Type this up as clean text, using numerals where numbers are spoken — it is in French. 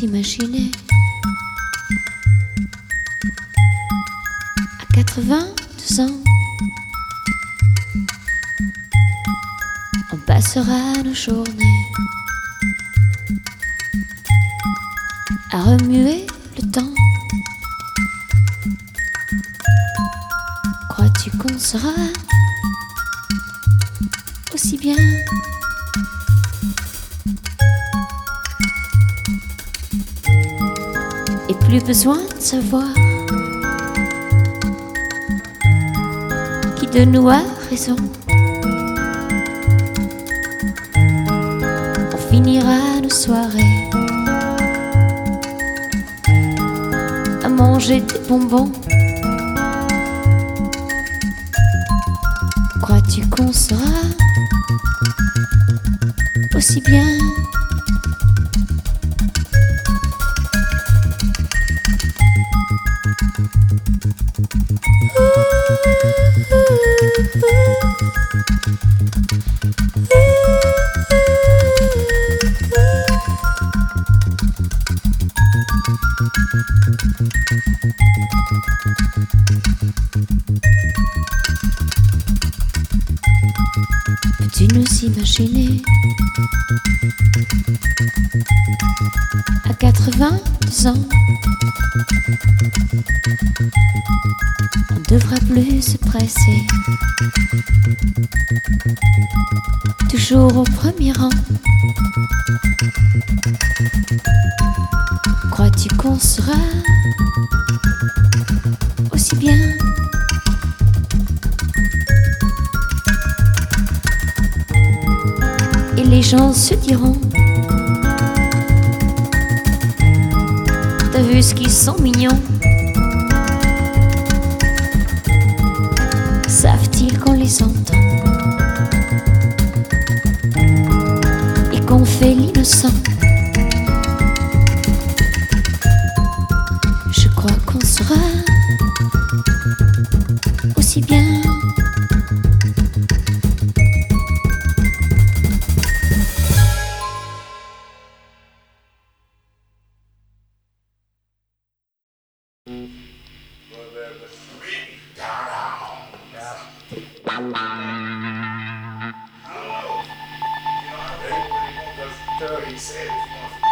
s'imaginer à 82 ans, on passera nos journées à remuer le temps. Crois-tu qu'on sera aussi bien? Et plus besoin de savoir qui de nous a raison. On finira nos soirées à manger des bonbons. Crois-tu qu'on sera aussi bien? Peux-tu nous imaginer à 82 ans? On devra plus se presser, toujours au premier rang. Crois-tu qu'on sera aussi bien? Et les gens se diront: t'as vu ce qu'ils sont mignons? Savent-ils qu'on les entend et qu'on fait l'innocent? Je crois qu'on sera aussi bien. He said, if you want